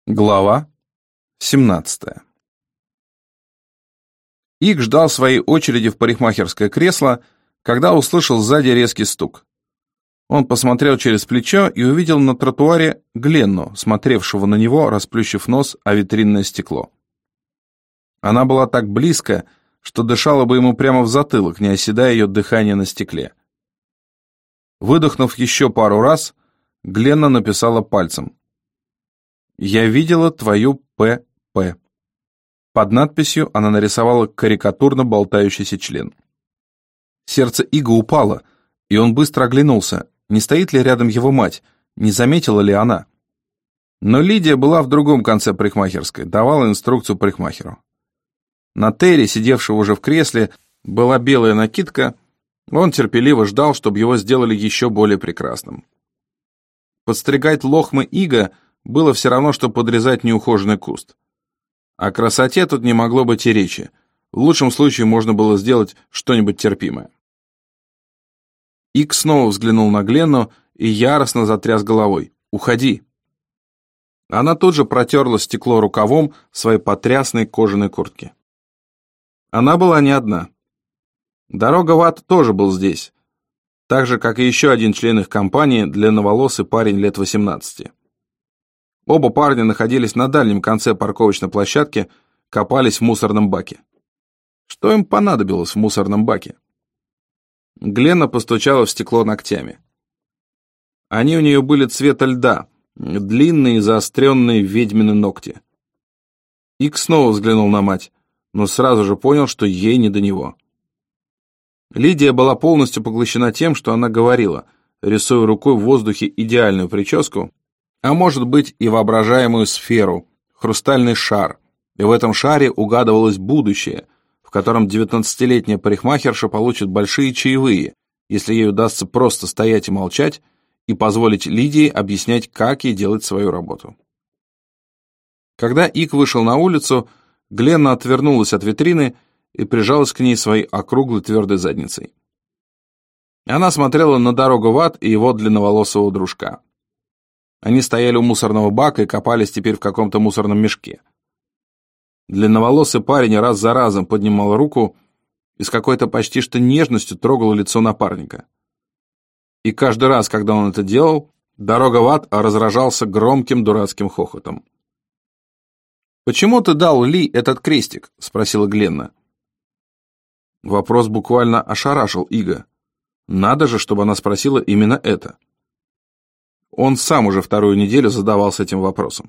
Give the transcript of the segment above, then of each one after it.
Глава 17. Ик ждал своей очереди в парикмахерское кресло, когда услышал сзади резкий стук. Он посмотрел через плечо и увидел на тротуаре Гленну, смотревшего на него, расплющив нос о витринное стекло. Она была так близко, что дышала бы ему прямо в затылок, не оседая ее дыхание на стекле. Выдохнув еще пару раз, Гленна написала пальцем: «Я видела твою П.П.» Под надписью она нарисовала карикатурно болтающийся член. Сердце Ига упало, и он быстро оглянулся, не стоит ли рядом его мать, не заметила ли она. Но Лидия была в другом конце парикмахерской, давала инструкцию парикмахеру. На Терри, сидевшего уже в кресле, была белая накидка, он терпеливо ждал, чтобы его сделали еще более прекрасным. Подстригать лохмы Ига было все равно, что подрезать неухоженный куст. О красоте тут не могло быть и речи. В лучшем случае можно было сделать что-нибудь терпимое. Ик снова взглянул на Гленну и яростно затряс головой. «Уходи!» Она тут же протерла стекло рукавом своей потрясной кожаной куртки. Она была не одна. Дорога в ад тоже был здесь, так же, как и еще один член их компании, длинноволосый парень лет 18. Оба парня находились на дальнем конце парковочной площадки, копались в мусорном баке. Что им понадобилось в мусорном баке? Гленна постучала в стекло ногтями. Они у нее были цвета льда, длинные заостренные ведьмины ногти. Ик снова взглянул на мать, но сразу же понял, что ей не до него. Лидия была полностью поглощена тем, что она говорила, рисуя рукой в воздухе идеальную прическу, а может быть и воображаемую сферу, хрустальный шар, и в этом шаре угадывалось будущее, в котором 19-летняя парикмахерша получит большие чаевые, если ей удастся просто стоять и молчать, и позволить Лидии объяснять, как ей делать свою работу. Когда Ик вышел на улицу, Гленна отвернулась от витрины и прижалась к ней своей округлой твердой задницей. Она смотрела на дорогу в ад и его длинноволосого дружка. Они стояли у мусорного бака и копались теперь в каком-то мусорном мешке. Длинноволосый парень раз за разом поднимал руку и с какой-то почти что нежностью трогал лицо напарника. И каждый раз, когда он это делал, дорога в ад разражался громким дурацким хохотом. «Почему ты дал Ли этот крестик?» — спросила Гленна. Вопрос буквально ошарашил Ига. Надо же, чтобы она спросила именно это. Он сам уже вторую неделю задавался этим вопросом.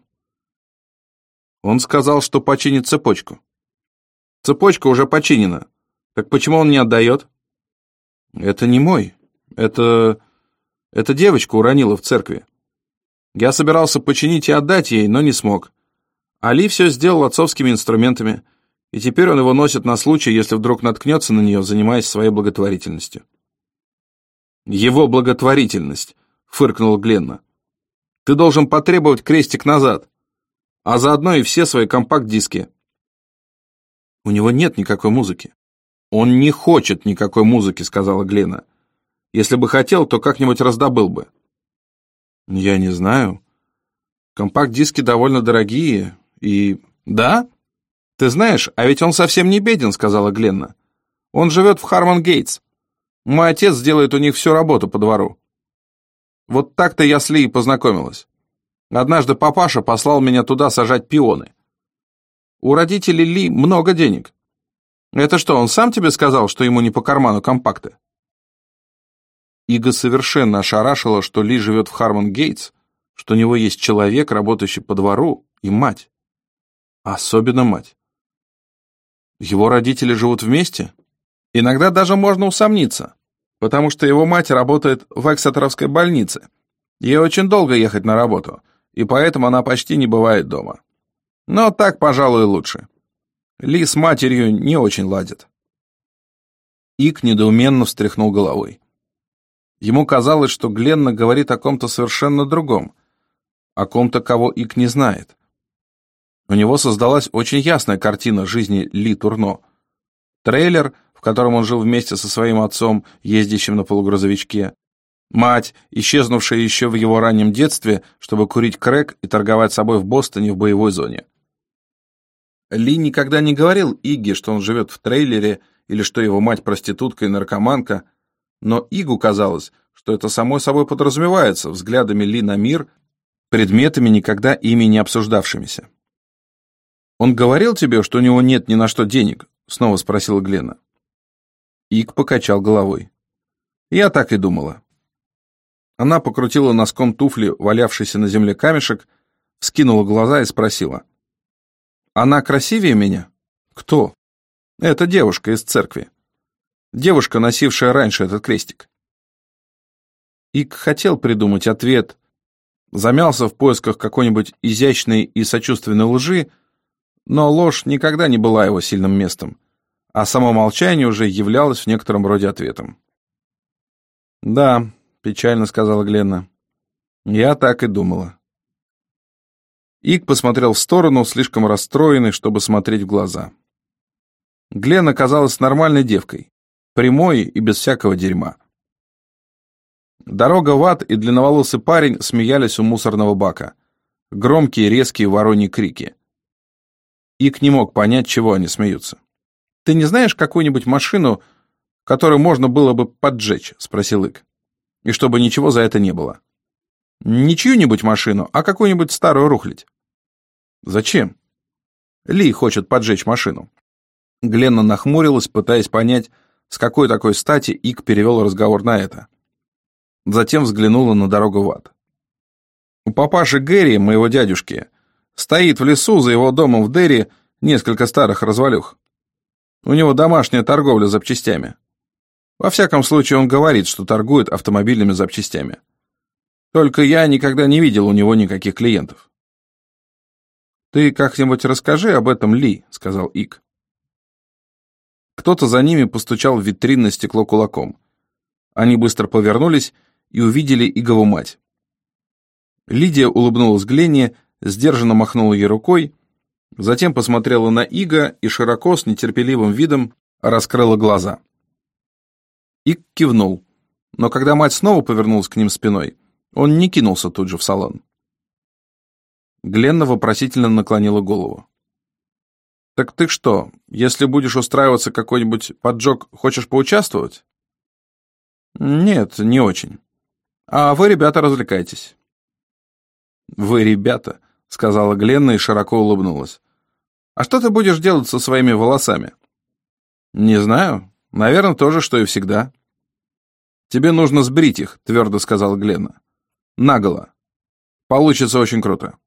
Он сказал, что починит цепочку. Цепочка уже починена. Так почему он не отдает? Это не мой. Это девочка уронила в церкви. Я собирался починить и отдать ей, но не смог. Али все сделал отцовскими инструментами, и теперь он его носит на случай, если вдруг наткнется на нее, занимаясь своей благотворительностью. Его благотворительность, фыркнула Гленна. Ты должен потребовать крестик назад, а заодно и все свои компакт-диски. У него нет никакой музыки. Он не хочет никакой музыки, сказала Гленна. Если бы хотел, то как-нибудь раздобыл бы. Я не знаю. Компакт-диски довольно дорогие и... Да? Ты знаешь, а ведь он совсем не беден, сказала Гленна. Он живет в Хармон-Гейтс. Мой отец сделает у них всю работу по двору. Вот так-то я с Ли и познакомилась. Однажды папаша послал меня туда сажать пионы. У родителей Ли много денег. Это что, он сам тебе сказал, что ему не по карману компакты? Ига совершенно ошарашила, что Ли живет в Хармон-Гейтс, что у него есть человек, работающий по двору, и мать. Особенно мать. Его родители живут вместе? Иногда даже можно усомниться, потому что его мать работает в Эксетеровской больнице. Ей очень долго ехать на работу, и поэтому она почти не бывает дома. Но так, пожалуй, лучше. Ли с матерью не очень ладит. Ик недоуменно встряхнул головой. Ему казалось, что Гленна говорит о ком-то совершенно другом, о ком-то, кого Ик не знает. У него создалась очень ясная картина жизни Ли Турно. Трейлер, в котором он жил вместе со своим отцом, ездящим на полугрузовичке, Мать, исчезнувшая еще в его раннем детстве, чтобы курить крэк и торговать собой в Бостоне в боевой зоне. Ли никогда не говорил Игге, что он живет в трейлере или что его мать проститутка и наркоманка, но Игу казалось, что это само собой подразумевается взглядами Ли на мир, предметами, никогда ими не обсуждавшимися. «Он говорил тебе, что у него нет ни на что денег?» — снова спросила Гленна. Иг покачал головой. «Я так и думала». Она покрутила носком туфли валявшийся на земле камешек, вскинула глаза и спросила. «Она красивее меня?» «Кто?» «Это девушка из церкви. Девушка, носившая раньше этот крестик». Иг хотел придумать ответ, замялся в поисках какой-нибудь изящной и сочувственной лжи, но ложь никогда не была его сильным местом, а само молчание уже являлось в некотором роде ответом. «Да», — печально сказала Гленна, — «я так и думала». Иг посмотрел в сторону, слишком расстроенный, чтобы смотреть в глаза. Гленна казалась нормальной девкой, прямой и без всякого дерьма. Дорога в ад и длинноволосый парень смеялись у мусорного бака. Громкие, резкие вороньи крики. Иг не мог понять, чего они смеются. «Ты не знаешь какую-нибудь машину, которую можно было бы поджечь?» — спросил Иг. «И чтобы ничего за это не было». «Не чью-нибудь машину, а какую-нибудь старую рухлядь». «Зачем?» «Ли хочет поджечь машину». Гленна нахмурилась, пытаясь понять, с какой такой стати Иг перевел разговор на это. Затем взглянула на дорогу в ад. «У папаши Гэри, моего дядюшки, стоит в лесу за его домом в Дерри несколько старых развалюх. У него домашняя торговля запчастями. Во всяком случае, он говорит, что торгует автомобильными запчастями. Только я никогда не видел у него никаких клиентов». «Ты как-нибудь расскажи об этом Ли», — сказал Иг. Кто-то за ними постучал в витринное стекло кулаком. Они быстро повернулись и увидели Игову мать. Лидия улыбнулась Гленне, сдержанно махнула ей рукой, затем посмотрела на Ига и широко, с нетерпеливым видом, раскрыла глаза. Иг кивнул, но когда мать снова повернулась к ним спиной, он не кинулся тут же в салон. Гленна вопросительно наклонила голову. «Так ты что, если будешь устраиваться какой-нибудь поджог, хочешь поучаствовать?» «Нет, не очень. А вы, ребята, развлекайтесь». «Вы, ребята», — сказала Гленна и широко улыбнулась. «А что ты будешь делать со своими волосами?» «Не знаю. Наверное, то же, что и всегда». «Тебе нужно сбрить их», — твердо сказала Гленна. «Наголо. Получится очень круто».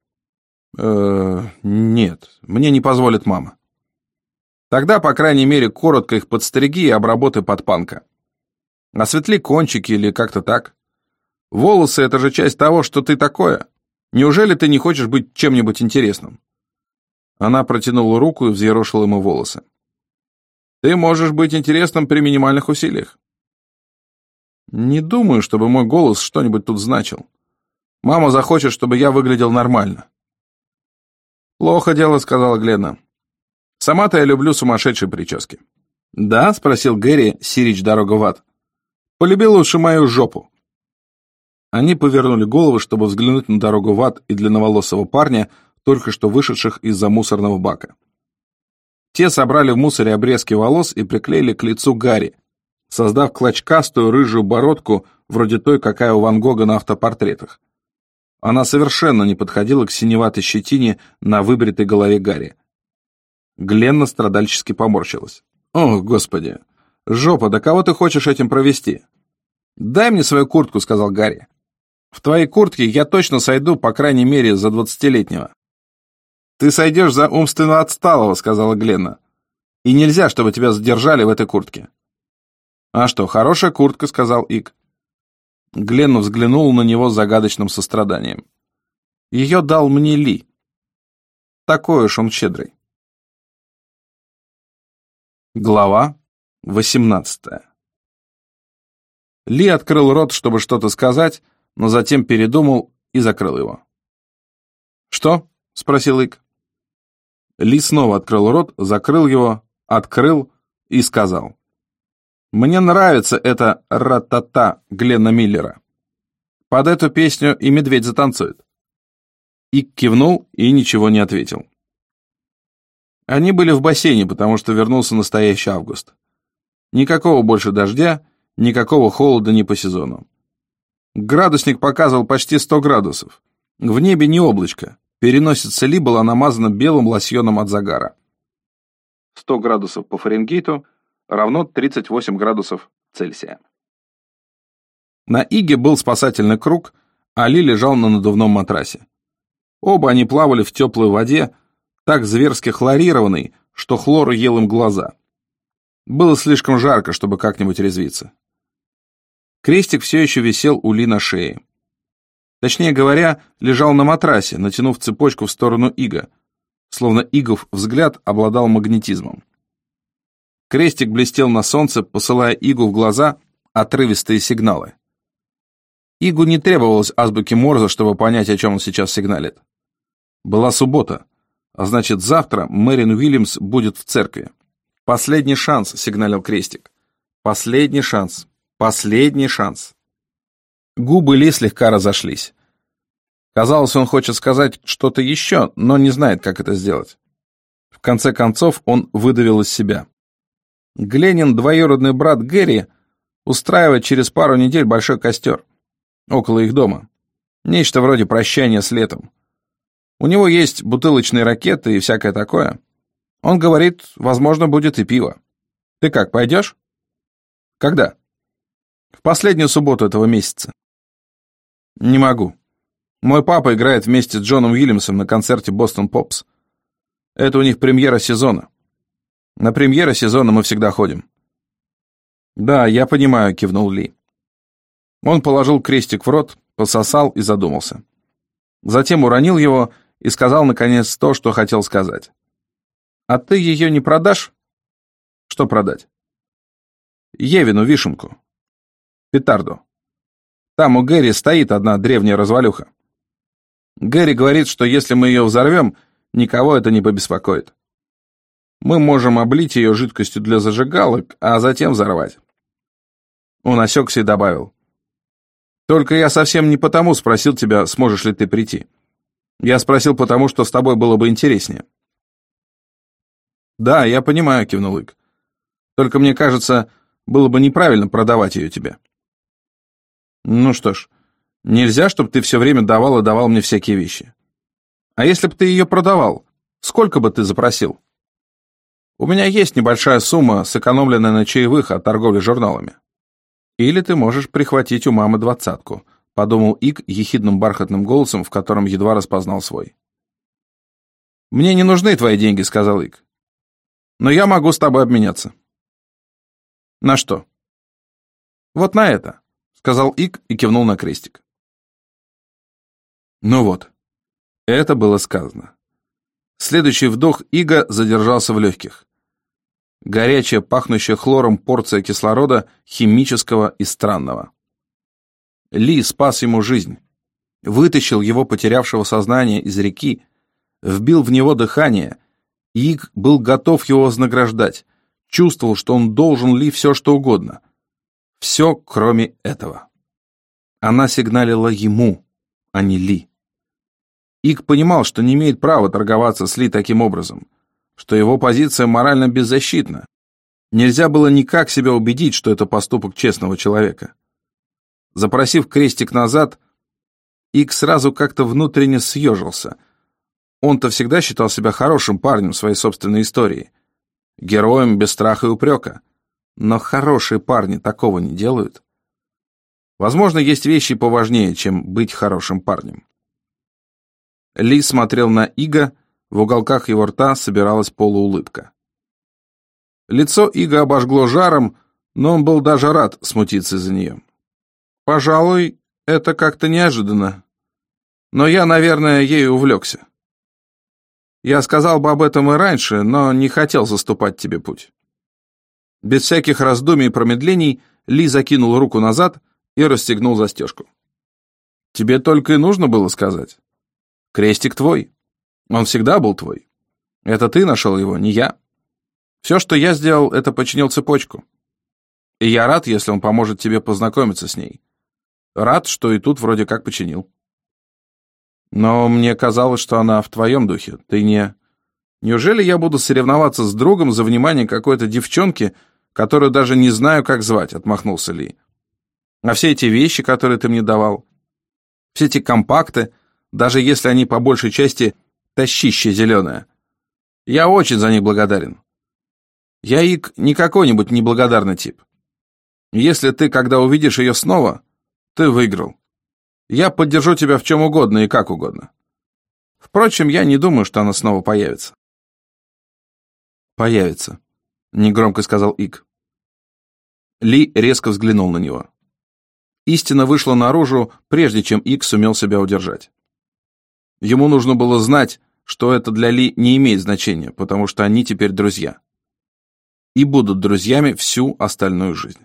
Нет, мне не позволит мама». «Тогда, по крайней мере, коротко их подстриги и обработай под панка. Осветли кончики или как-то так. Волосы — это же часть того, что ты такое. Неужели ты не хочешь быть чем-нибудь интересным?» Она протянула руку и взъерошила ему волосы. «Ты можешь быть интересным при минимальных усилиях». «Не думаю, чтобы мой голос что-нибудь тут значил. Мама захочет, чтобы я выглядел нормально». «Плохо дело», — сказала Гленна. «Сама-то я люблю сумасшедшие прически». «Да?» — спросил Гэри, сирич дорога в ад. «Полюби лучше мою жопу». Они повернули головы, чтобы взглянуть на дорогу в ад и длинноволосого парня, только что вышедших из-за мусорного бака. Те собрали в мусоре обрезки волос и приклеили к лицу Гарри, создав клочкастую рыжую бородку, вроде той, какая у Ван Гога на автопортретах. Она совершенно не подходила к синеватой щетине на выбритой голове Гарри. Гленна страдальчески поморщилась. «О, Господи! Жопа, да кого ты хочешь этим провести?» «Дай мне свою куртку», — сказал Гарри. «В твоей куртке я точно сойду, по крайней мере, за 20-летнего». «Ты сойдешь за умственно отсталого», — сказала Гленна. «И нельзя, чтобы тебя задержали в этой куртке». «А что, хорошая куртка», — сказал Иг. Гленна взглянула на него с загадочным состраданием. «Ее дал мне Ли. Такой уж он щедрый». Глава 18. Ли открыл рот, чтобы что-то сказать, но затем передумал и закрыл его. «Что?» — спросил Иг. Ли снова открыл рот, закрыл его, открыл и сказал. «Мне нравится это ра-та-та Гленна Миллера. Под эту песню и медведь затанцует». Ик кивнул и ничего не ответил. Они были в бассейне, потому что вернулся настоящий август. Никакого больше дождя, никакого холода не по сезону. Градусник показывал почти 100 градусов. В небе не облачко. Переносица Ли была намазана белым лосьоном от загара. 100 градусов по Фаренгейту равно 38 градусов Цельсия. На Иге был спасательный круг, а Ли лежал на надувном матрасе. Оба они плавали в теплой воде, так зверски хлорированной, что хлор ел им глаза. Было слишком жарко, чтобы как-нибудь резвиться. Крестик все еще висел у Ли на шее. Точнее говоря, лежал на матрасе, натянув цепочку в сторону Ига, словно Игов взгляд обладал магнетизмом. Крестик блестел на солнце, посылая Игу в глаза отрывистые сигналы. Игу не требовалось азбуки Морзе, чтобы понять, о чем он сейчас сигналит. Была суббота, а значит, завтра Мэрин Уильямс будет в церкви. «Последний шанс», — сигналил Крестик. «Последний шанс. Последний шанс». Губы Ли слегка разошлись. Казалось, он хочет сказать что-то еще, но не знает, как это сделать. В конце концов, он выдавил из себя. Гленнин, двоюродный брат Гэри, устраивает через пару недель большой костер. Около их дома. Нечто вроде прощания с летом. У него есть бутылочные ракеты и всякое такое. Он говорит, возможно, будет и пиво. Ты как, пойдешь? Когда? В последнюю субботу этого месяца. Не могу. Мой папа играет вместе с Джоном Уильямсом на концерте «Бостон Попс». Это у них премьера сезона. На премьеры сезона мы всегда ходим. Да, я понимаю, кивнул Ли. Он положил крестик в рот, пососал и задумался. Затем уронил его и сказал, наконец, то, что хотел сказать. «А ты ее не продашь?» «Что продать?» «Евину вишенку. Петарду. Там у Гэри стоит одна древняя развалюха. Гэри говорит, что если мы ее взорвем, никого это не побеспокоит. Мы можем облить ее жидкостью для зажигалок, а затем взорвать». Он осекся и добавил. «Только я совсем не потому спросил тебя, сможешь ли ты прийти. Я спросил потому, что с тобой было бы интереснее». «Да, я понимаю», — кивнул Ик. «Только мне кажется, было бы неправильно продавать ее тебе». «Ну что ж, нельзя, чтобы ты все время давал мне всякие вещи. А если бы ты ее продавал, сколько бы ты запросил?» «У меня есть небольшая сумма, сэкономленная на чаевых от торговли журналами». «Или ты можешь прихватить у мамы 20-ку», — подумал Ик ехидным бархатным голосом, в котором едва распознал свой. «Мне не нужны твои деньги», — сказал Ик. «Но я могу с тобой обменяться». «На что?» «Вот на это», — сказал Ик и кивнул на крестик. Ну вот, это было сказано. Следующий вдох Ига задержался в легких. Горячая, пахнущая хлором порция кислорода, химического и странного. Ли спас ему жизнь, вытащил его потерявшего сознание из реки, вбил в него дыхание. Иг был готов его вознаграждать, чувствовал, что он должен Ли все, что угодно. Все, кроме этого. Она сигналила ему, а не Ли. Иг понимал, что не имеет права торговаться с Ли таким образом, что его позиция морально беззащитна. Нельзя было никак себя убедить, что это поступок честного человека. Запросив крестик назад, Иг сразу как-то внутренне съежился. Он-то всегда считал себя хорошим парнем в своей собственной истории, героем без страха и упрека. Но хорошие парни такого не делают. Возможно, есть вещи поважнее, чем быть хорошим парнем. Ли смотрел на Ига, в уголках его рта собиралась полуулыбка. Лицо Ига обожгло жаром, но он был даже рад смутиться из-за нее. «Пожалуй, это как-то неожиданно. Но я, наверное, ею увлекся. Я сказал бы об этом и раньше, но не хотел заступать тебе путь». Без всяких раздумий и промедлений Ли закинул руку назад и расстегнул застежку. «Тебе только и нужно было сказать. Крестик твой. Он всегда был твой. Это ты нашел его, не я. Все, что я сделал, это починил цепочку. И я рад, если он поможет тебе познакомиться с ней. Рад, что и тут вроде как починил. Но мне казалось, что она в твоем духе. Ты не... Неужели я буду соревноваться с другом за внимание какой-то девчонки, которую даже не знаю, как звать?» — отмахнулся Ли. «А все эти вещи, которые ты мне давал, все эти компакты, даже если они по большей части тащище зеленое, я очень за них благодарен. Я, Ик, не какой-нибудь неблагодарный тип. Если ты, когда увидишь ее снова, ты выиграл. Я поддержу тебя в чем угодно и как угодно. Впрочем, я не думаю, что она снова появится». «Появится», — негромко сказал Ик. Ли резко взглянул на него. Истина вышла наружу, прежде чем Ик сумел себя удержать. Ему нужно было знать, что это для Ли не имеет значения, потому что они теперь друзья. И будут друзьями всю остальную жизнь.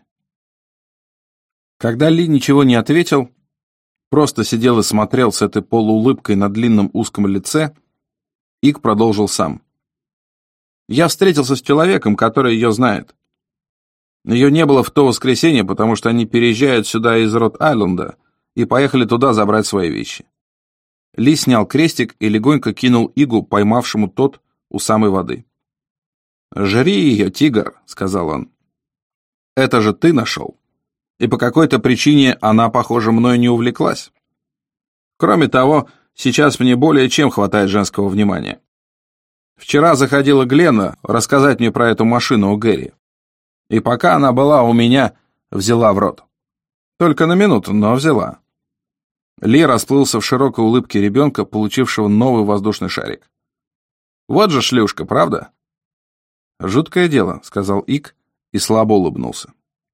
Когда Ли ничего не ответил, просто сидел и смотрел с этой полуулыбкой на длинном узком лице, Ик продолжил сам. «Я встретился с человеком, который ее знает. Ее не было в то воскресенье, потому что они переезжают сюда из Рот-Айленда и поехали туда забрать свои вещи». Ли снял крестик и легонько кинул Игу, поймавшему тот у самой воды. «Жри ее, тигр», — сказал он. «Это же ты нашел. И по какой-то причине она, похоже, мною не увлеклась. Кроме того, сейчас мне более чем хватает женского внимания. Вчера заходила Гленна рассказать мне про эту машину у Гэри. И пока она была у меня, взяла в рот. Только на минуту, но взяла». Ли расплылся в широкой улыбке ребенка, получившего новый воздушный шарик. «Вот же шлюшка, правда?» «Жуткое дело», — сказал Ик и слабо улыбнулся.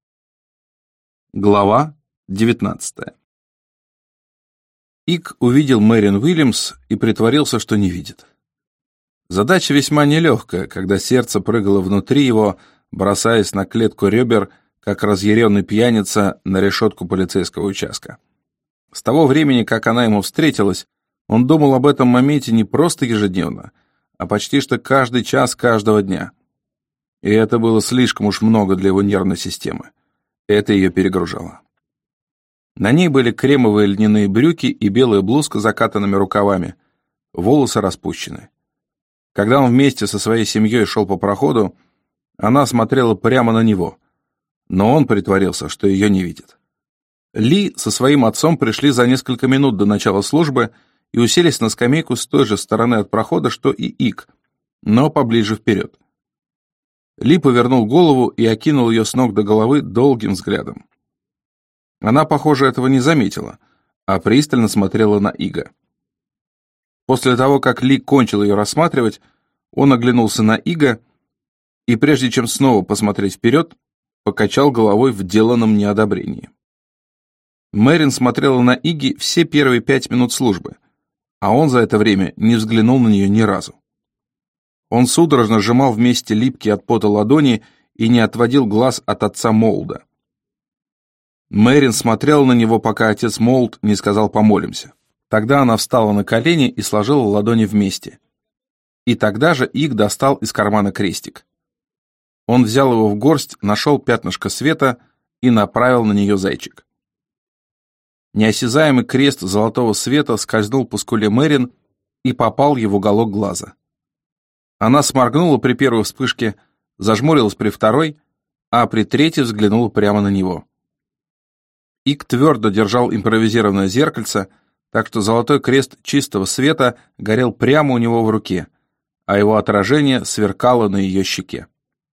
Глава 19. Ик увидел Мэрин Уильямс и притворился, что не видит. Задача весьма нелегкая, когда сердце прыгало внутри его, бросаясь на клетку ребер, как разъяренный пьяница на решетку полицейского участка. С того времени, как она ему встретилась, он думал об этом моменте не просто ежедневно, а почти что каждый час каждого дня. И это было слишком уж много для его нервной системы. Это ее перегружало. На ней были кремовые льняные брюки и белая блузка с закатанными рукавами, волосы распущены. Когда он вместе со своей семьей шел по проходу, она смотрела прямо на него, но он притворился, что ее не видит. Ли со своим отцом пришли за несколько минут до начала службы и уселись на скамейку с той же стороны от прохода, что и Ик, но поближе вперед. Ли повернул голову и окинул ее с ног до головы долгим взглядом. Она, похоже, этого не заметила, а пристально смотрела на Ига. После того, как Ли кончил ее рассматривать, он оглянулся на Ига и, прежде чем снова посмотреть вперед, покачал головой в деланном неодобрении. Мэрин смотрела на Иги все первые 5 минут службы, а он за это время не взглянул на нее ни разу. Он судорожно сжимал вместе липкие от пота ладони и не отводил глаз от отца Молда. Мэрин смотрела на него, пока отец Молд не сказал «помолимся». Тогда она встала на колени и сложила ладони вместе. И тогда же Иг достал из кармана крестик. Он взял его в горсть, нашел пятнышко света и направил на нее зайчик. Неосязаемый крест золотого света скользнул по скуле Мэрин и попал ей в уголок глаза. Она сморгнула при первой вспышке, зажмурилась при второй, а при третьей взглянула прямо на него. Ик твердо держал импровизированное зеркальце, так что золотой крест чистого света горел прямо у него в руке, а его отражение сверкало на ее щеке.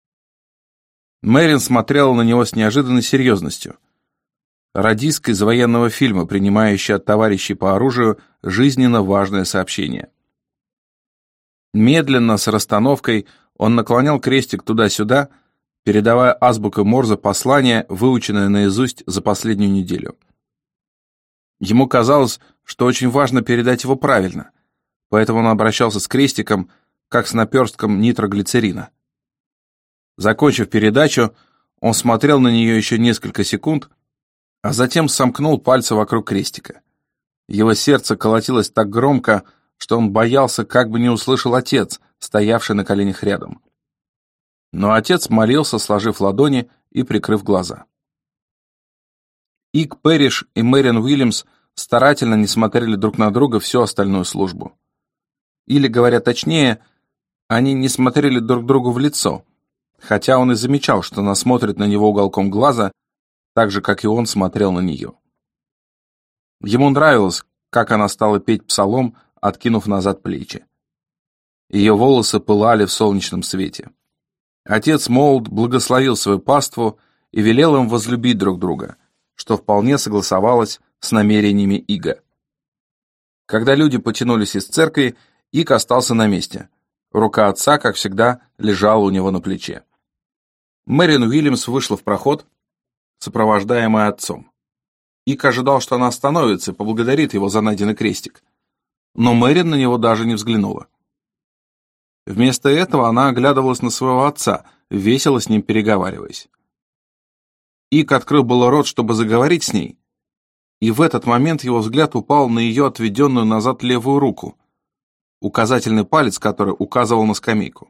Мэрин смотрела на него с неожиданной серьезностью. Радистка из военного фильма, принимающая от товарищей по оружию жизненно важное сообщение. Медленно, с расстановкой, он наклонял крестик туда-сюда, передавая азбукой Морзе послание, выученное наизусть за последнюю неделю. Ему казалось, что очень важно передать его правильно, поэтому он обращался с крестиком, как с наперстком нитроглицерина. Закончив передачу, он смотрел на нее еще несколько секунд, а затем сомкнул пальцы вокруг крестика. Его сердце колотилось так громко, что он боялся, как бы не услышал отец, стоявший на коленях рядом. Но отец молился, сложив ладони и прикрыв глаза. Ик Пэриш и Мэриан Уильямс старательно не смотрели друг на друга всю остальную службу. Или, говоря точнее, они не смотрели друг другу в лицо, хотя он и замечал, что она смотрит на него уголком глаза, так же, как и он смотрел на нее. Ему нравилось, как она стала петь псалом, откинув назад плечи. Ее волосы пылали в солнечном свете. Отец Моулд благословил свою паству и велел им возлюбить друг друга, что вполне согласовалось с намерениями Ига. Когда люди потянулись из церкви, Иг остался на месте. Рука отца, как всегда, лежала у него на плече. Мэриан Уильямс вышла в проход, сопровождаемая отцом. Иг ожидал, что она остановится и поблагодарит его за найденный крестик. Но Мэриан на него даже не взглянула. Вместо этого она оглядывалась на своего отца, весело с ним переговариваясь. Иг открыл было рот, чтобы заговорить с ней, и в этот момент его взгляд упал на ее отведенную назад левую руку, указательный палец, который указывал на скамейку.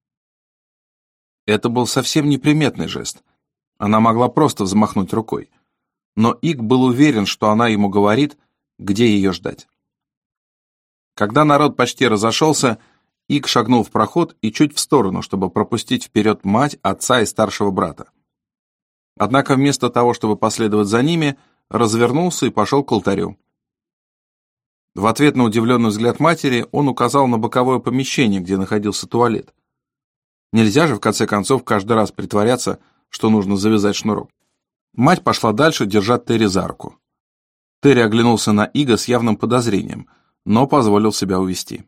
Это был совсем неприметный жест. Она могла просто взмахнуть рукой. Но Иг был уверен, что она ему говорит, где ее ждать. Когда народ почти разошелся, Иг шагнул в проход и чуть в сторону, чтобы пропустить вперед мать, отца и старшего брата. Однако вместо того, чтобы последовать за ними, развернулся и пошел к алтарю. В ответ на удивленный взгляд матери он указал на боковое помещение, где находился туалет. Нельзя же, в конце концов, каждый раз притворяться, что нужно завязать шнурок. Мать пошла дальше, держа Терри за руку. Терри оглянулся на Ига с явным подозрением, но позволил себя увести.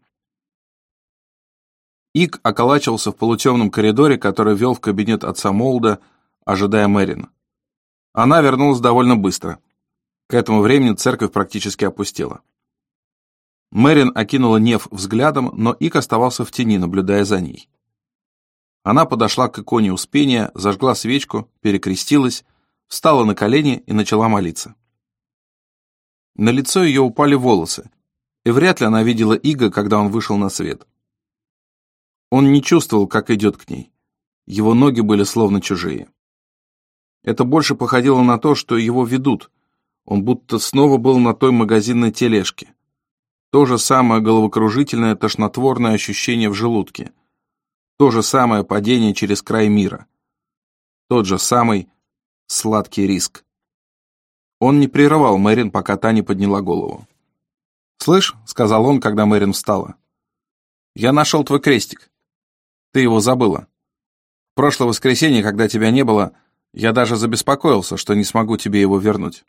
Иг околачивался в полутемном коридоре, который вел в кабинет отца Моулда, ожидая Мэриан. Она вернулась довольно быстро. К этому времени церковь практически опустела. Мэриан окинула Нев взглядом, но Иг оставался в тени, наблюдая за ней. Она подошла к иконе Успения, зажгла свечку, перекрестилась, встала на колени и начала молиться. На лицо ее упали волосы, и вряд ли она видела Ига, когда он вышел на свет. Он не чувствовал, как идет к ней. Его ноги были словно чужие. Это больше походило на то, что его ведут. Он будто снова был на той магазинной тележке. То же самое головокружительное тошнотворное ощущение в желудке. То же самое падение через край мира. Тот же самый сладкий риск. Он не прерывал Мэриан, пока та не подняла голову. «Слышь», — сказал он, когда Мэриан встала, — «я нашел твой крестик. Ты его забыла. В прошлое воскресенье, когда тебя не было, я даже забеспокоился, что не смогу тебе его вернуть».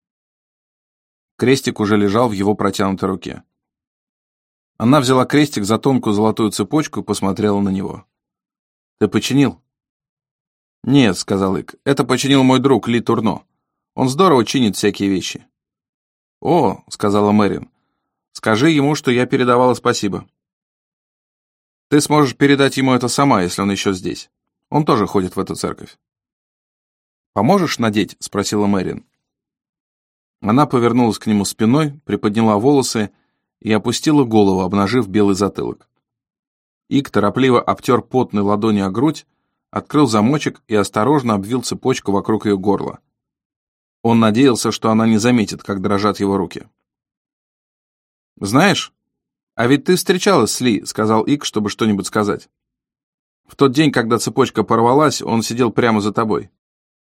Крестик уже лежал в его протянутой руке. Она взяла крестик за тонкую золотую цепочку и посмотрела на него. «Ты починил?» «Нет», — сказал Иг, — «это починил мой друг Ли Турно. Он здорово чинит всякие вещи». «О», — сказала Мэриан, — «скажи ему, что я передавала спасибо». «Ты сможешь передать ему это сама, если он еще здесь. Он тоже ходит в эту церковь». «Поможешь надеть?» — спросила Мэриан. Она повернулась к нему спиной, приподняла волосы и опустила голову, обнажив белый затылок. Иг торопливо обтер потной ладонью о грудь, открыл замочек и осторожно обвил цепочку вокруг ее горла. Он надеялся, что она не заметит, как дрожат его руки. «Знаешь, а ведь ты встречалась с Ли», — сказал Иг, чтобы что-нибудь сказать. «В тот день, когда цепочка порвалась, он сидел прямо за тобой».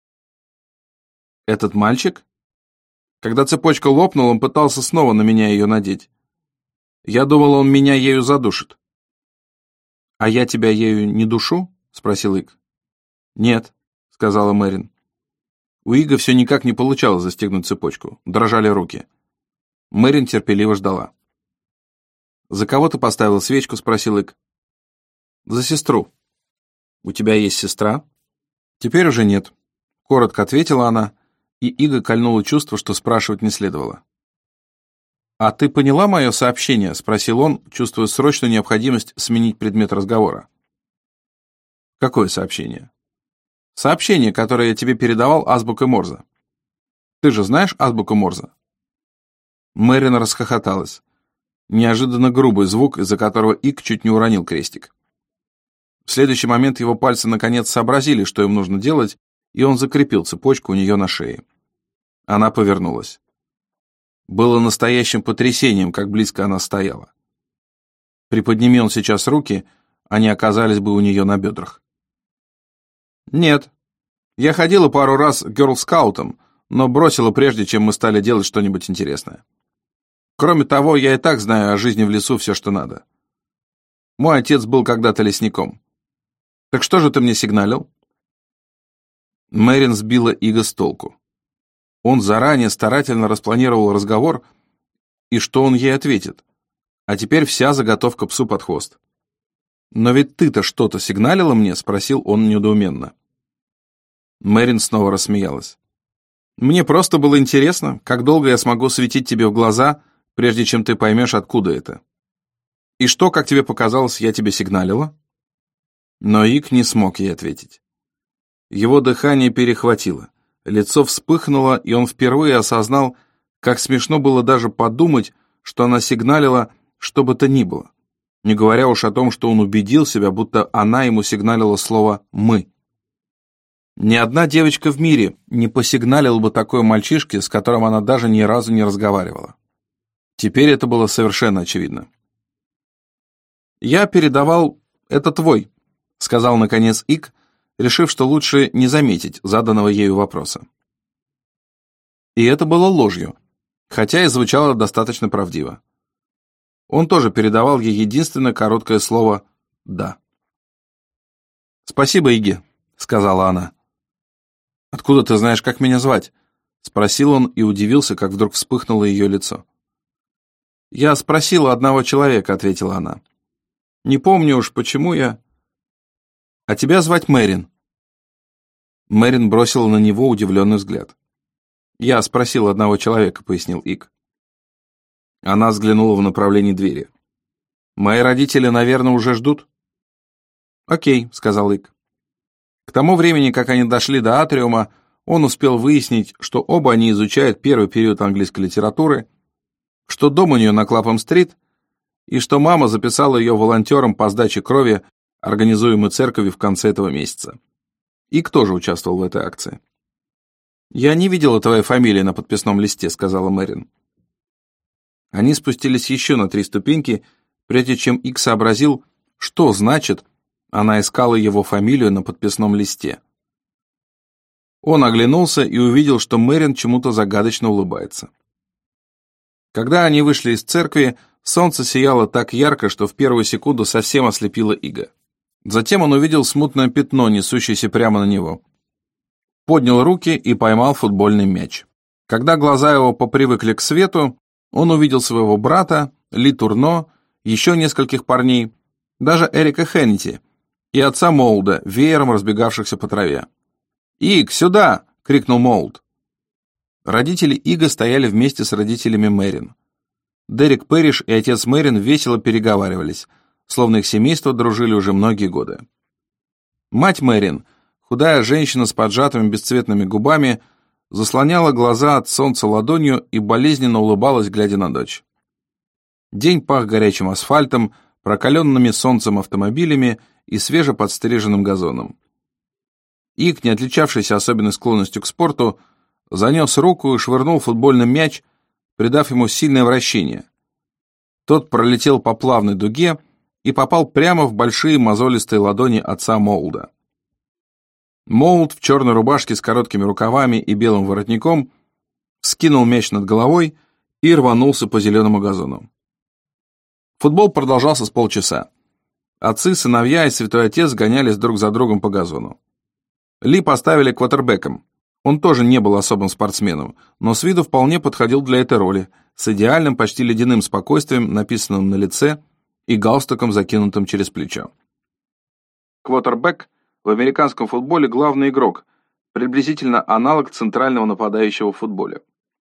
«Этот мальчик?» «Когда цепочка лопнула, он пытался снова на меня ее надеть. Я думал, он меня ею задушит». «А я тебя ею не душу?» — спросил Иг. «Нет», — сказала Мэриан. У Ига все никак не получалось застегнуть цепочку, дрожали руки. Мэриан терпеливо ждала. «За кого ты поставил свечку?» — спросил Иг. «За сестру». «У тебя есть сестра?» «Теперь уже нет», — коротко ответила она, и Ига кольнуло чувство, что спрашивать не следовало. «А ты поняла мое сообщение?» — спросил он, чувствуя срочную необходимость сменить предмет разговора. «Какое сообщение?» «Сообщение, которое я тебе передавал азбукой Морзе. Ты же знаешь азбуку Морзе?» Мэриан расхохоталась. Неожиданно грубый звук, из-за которого Иг чуть не уронил крестик. В следующий момент его пальцы наконец сообразили, что им нужно делать, и он закрепил цепочку у нее на шее. Она повернулась. Было настоящим потрясением, как близко она стояла. Приподними он сейчас руки, они оказались бы у нее на бедрах. «Нет. Я ходила пару раз к герл-скаутам, но бросила прежде, чем мы стали делать что-нибудь интересное. Кроме того, я и так знаю о жизни в лесу все, что надо. Мой отец был когда-то лесником. Так что же ты мне сигналил?» Мэрин сбила Ига с толку. Он заранее старательно распланировал разговор, и что он ей ответит. А теперь вся заготовка псу под хвост. «Но ведь ты-то что-то сигналила мне?» — спросил он недоуменно. Мэрин снова рассмеялась. «Мне просто было интересно, как долго я смогу светить тебе в глаза, прежде чем ты поймешь, откуда это. И что, как тебе показалось, я тебе сигналила?» Но Ик не смог ей ответить. Его дыхание перехватило, лицо вспыхнуло, и он впервые осознал, как смешно было даже подумать, что она сигналила что бы то ни было, не говоря уж о том, что он убедил себя, будто она ему сигналила слово «мы». Ни одна девочка в мире не посигналила бы такой мальчишке, с которым она даже ни разу не разговаривала. Теперь это было совершенно очевидно. «Я передавал... это твой», — сказал наконец Ик, решив, что лучше не заметить заданного ею вопроса. И это было ложью, хотя и звучало достаточно правдиво. Он тоже передавал ей единственное короткое слово «да». «Спасибо, Иги», — сказала она. «Откуда ты знаешь, как меня звать?» — спросил он и удивился, как вдруг вспыхнуло ее лицо. «Я спросила одного человека», — ответила она. «Не помню уж, почему я...» «А тебя звать Мэрин». Мэрин бросила на него удивленный взгляд. «Я спросил одного человека», — пояснил Ик. Она взглянула в направлении двери. «Мои родители, наверное, уже ждут?» «Окей», — сказал Ик. К тому времени, как они дошли до атриума, он успел выяснить, что оба они изучают первый период английской литературы, что дом у нее на Клапхэм-стрит, и что мама записала ее волонтером по сдаче крови, организуемой церковью в конце этого месяца. Ик тоже участвовал в этой акции. «Я не видела твоей фамилии на подписном листе», — сказала Мэрин. Они спустились еще на 3 ступеньки, прежде чем Ик сообразил, что значит, она искала его фамилию на подписном листе. Он оглянулся и увидел, что Мэрин чему-то загадочно улыбается. Когда они вышли из церкви, солнце сияло так ярко, что в первую секунду совсем ослепило Ига. Затем он увидел смутное пятно, несущееся прямо на него. Поднял руки и поймал футбольный мяч. Когда глаза его попривыкли к свету, он увидел своего брата, Ли Турно, еще нескольких парней, даже Эрика Хеннити и отца Моулда, веером разбегавшихся по траве. «Иг, сюда!» — крикнул Моулд. Родители Ига стояли вместе с родителями Мэрин. Дерек Пэриш и отец Мэрин весело переговаривались, словно их семейство дружили уже многие годы. Мать Мэрин, худая женщина с поджатыми бесцветными губами, заслоняла глаза от солнца ладонью и болезненно улыбалась, глядя на дочь. День пах горячим асфальтом, прокаленными солнцем автомобилями и свежеподстриженным газоном. Ик, не отличавшийся особенной склонностью к спорту, занес руку и швырнул футбольный мяч, придав ему сильное вращение. Тот пролетел по плавной дуге и попал прямо в большие мозолистые ладони отца Моулда. Моулд в черной рубашке с короткими рукавами и белым воротником вскинул мяч над головой и рванулся по зеленому газону. Футбол продолжался с полчаса. Отцы, сыновья и святой отец гонялись друг за другом по газону. Ли поставили квотербеком. Он тоже не был особым спортсменом, но с виду вполне подходил для этой роли, с идеальным, почти ледяным спокойствием, написанным на лице, и галстуком, закинутым через плечо. Квотербек в американском футболе главный игрок, приблизительно аналог центрального нападающего в футболе.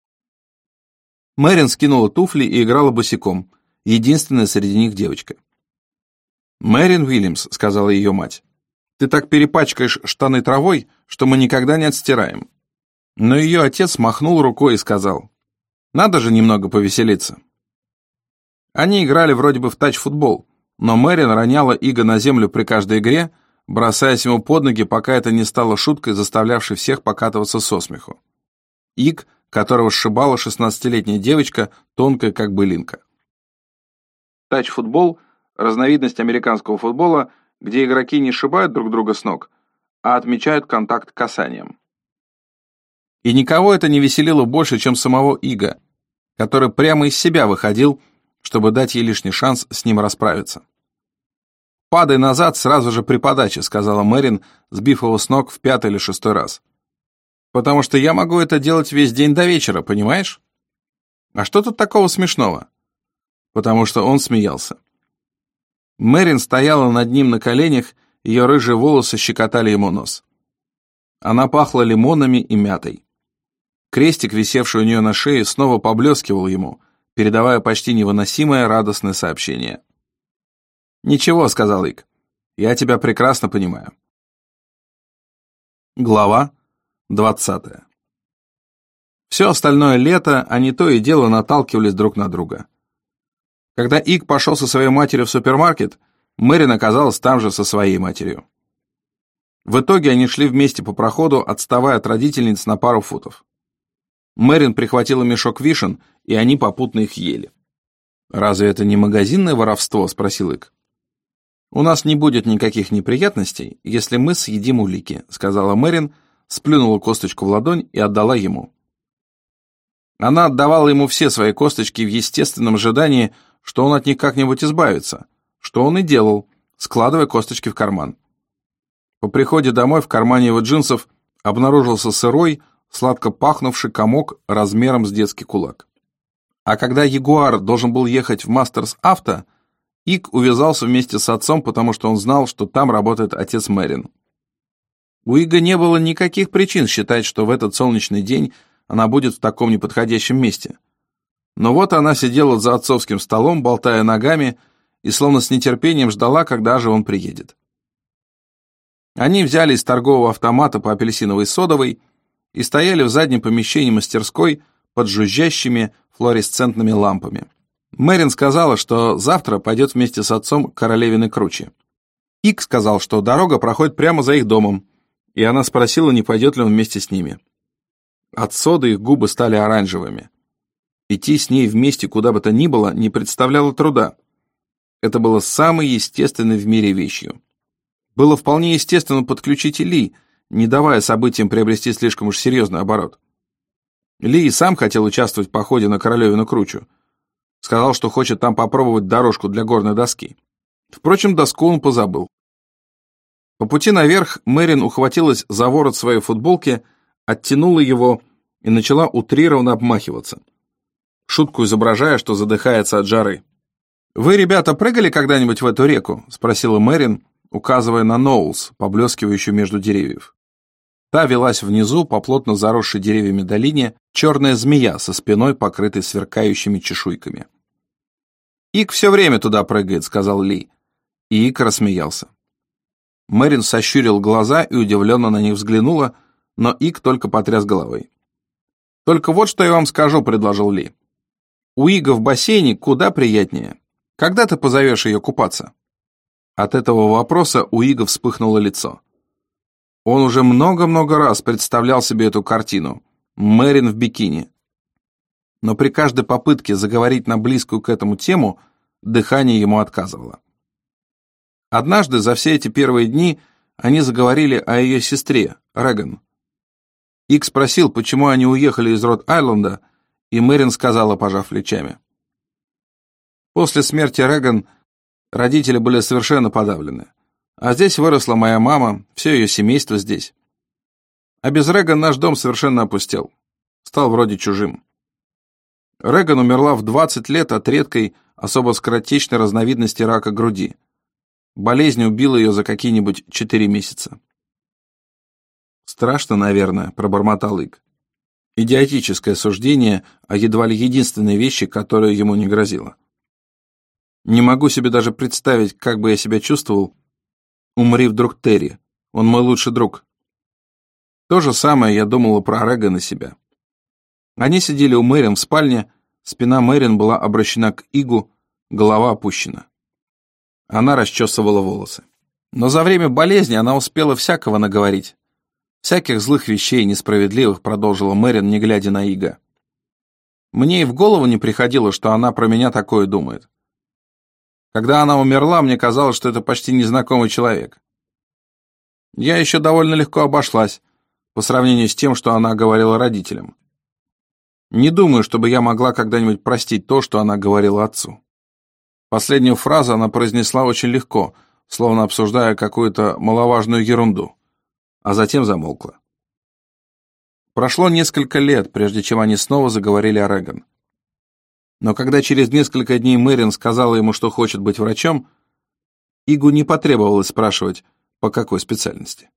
Мэрин скинула туфли и играла босиком, единственная среди них девочка. «Мэрин Уильямс», — сказала ее мать, — «ты так перепачкаешь штаны травой, что мы никогда не отстираем». Но ее отец махнул рукой и сказал: «Надо же немного повеселиться». Они играли вроде бы в тач-футбол, но Мэрин роняла Ига на землю при каждой игре, бросаясь ему под ноги, пока это не стало шуткой, заставлявшей всех покатываться со смеху. Иг, которого сшибала 16-летняя девочка, тонкая как былинка. Тач-футбол – разновидность американского футбола, где игроки не сшибают друг друга с ног, а отмечают контакт касанием. И никого это не веселило больше, чем самого Ига, который прямо из себя выходил, чтобы дать ей лишний шанс с ним расправиться. «Падай назад сразу же при подаче», — сказала Мэрин, сбив его с ног в 5-й или 6-й раз. «Потому что я могу это делать весь день до вечера, понимаешь?» «А что тут такого смешного?» Потому что он смеялся. Мэрин стояла над ним на коленях, ее рыжие волосы щекотали ему нос. Она пахла лимонами и мятой. Крестик, висевший у нее на шее, снова поблескивал ему, передавая почти невыносимое радостное сообщение. «Ничего», — сказал Ик, — «я тебя прекрасно понимаю». Глава 20. Все остальное лето они то и дело наталкивались друг на друга. Когда Ик пошел со своей матерью в супермаркет, Мэрин оказалась там же со своей матерью. В итоге они шли вместе по проходу, отставая от родительниц на пару футов. Мэрин прихватила мешок вишен, и они попутно их ели. «Разве это не магазинное воровство?» — спросил Ик. «У нас не будет никаких неприятностей, если мы съедим улики», — сказала Мэрин, сплюнула косточку в ладонь и отдала ему. Она отдавала ему все свои косточки в естественном ожидании, что он от них как-нибудь избавится, что он и делал, складывая косточки в карман. По приходе домой в кармане его джинсов обнаружился сырой, сладко пахнувший комок размером с детский кулак. А когда Ягуар должен был ехать в Мастерс Авто, Ик увязался вместе с отцом, потому что он знал, что там работает отец Мэрин. У Ига не было никаких причин считать, что в этот солнечный день она будет в таком неподходящем месте. Но вот она сидела за отцовским столом, болтая ногами, и словно с нетерпением ждала, когда же он приедет. Они взяли из торгового автомата по апельсиновой содовой и стояли в заднем помещении мастерской под жужжащими флуоресцентными лампами. Мэрин сказала, что завтра пойдет вместе с отцом к Королевиной круче. Ик сказал, что дорога проходит прямо за их домом, и она спросила, не пойдет ли он вместе с ними. От соды их губы стали оранжевыми. Идти с ней вместе куда бы то ни было не представляло труда. Это было самой естественной в мире вещью. Было вполне естественно подключить и Ли, не давая событиям приобрести слишком уж серьезный оборот. Ли и сам хотел участвовать в походе на Королевину кручу. Сказал, что хочет там попробовать дорожку для горной доски. Впрочем, доску он позабыл. По пути наверх Мэрин ухватилась за ворот своей футболки, оттянула его и начала утрированно обмахиваться, шутку изображая, что задыхается от жары. «Вы, ребята, прыгали когда-нибудь в эту реку?» — спросила Мэрин, указывая на Ноулс, поблескивающую между деревьев. Та велась внизу, по плотно заросшей деревьями долине, черная змея со спиной, покрытой сверкающими чешуйками. «Ик все время туда прыгает», — сказал Ли. И Ик рассмеялся. Мэрин сощурил глаза и удивленно на них взглянула, но Ик только потряс головой. «Только вот что я вам скажу», — предложил Ли. «У Ига в бассейне куда приятнее. Когда ты позовешь ее купаться?» От этого вопроса у Ига вспыхнуло лицо. Он уже много-много раз представлял себе эту картину. Мэрин в бикини. Но при каждой попытке заговорить на близкую к этому тему дыхание ему отказывало. Однажды за все эти первые дни они заговорили о ее сестре, Реган. Ик спросил, почему они уехали из Род-Айленда, и Мэрин сказала, пожав плечами. После смерти Реган родители были совершенно подавлены. А здесь выросла моя мама, все ее семейство здесь. А без Реган наш дом совершенно опустел. Стал вроде чужим. Реган умерла в 20 лет от редкой, особо скоротечной разновидности рака груди. Болезнь убила ее за какие-нибудь 4 месяца. «Страшно, наверное», — пробормотал Ик. Идиотическое суждение о едва ли единственной вещи, которая ему не грозила. «Не могу себе даже представить, как бы я себя чувствовал, умри вдруг Терри. Он мой лучший друг». То же самое я думала про Реган и себя. Они сидели у Мэрин в спальне, спина Мэрин была обращена к Игу, голова опущена. Она расчесывала волосы. Но за время болезни она успела всякого наговорить. Всяких злых вещей, несправедливых, продолжила Мэрин, не глядя на Ига. Мне и в голову не приходило, что она про меня такое думает. Когда она умерла, мне казалось, что это почти незнакомый человек. Я еще довольно легко обошлась по сравнению с тем, что она говорила родителям. Не думаю, чтобы я могла когда-нибудь простить то, что она говорила отцу. Последнюю фразу она произнесла очень легко, словно обсуждая какую-то маловажную ерунду, а затем замолкла. Прошло несколько лет, прежде чем они снова заговорили о Реган. Но когда через несколько дней Мэрин сказала ему, что хочет быть врачом, Игу не потребовалось спрашивать, по какой специальности.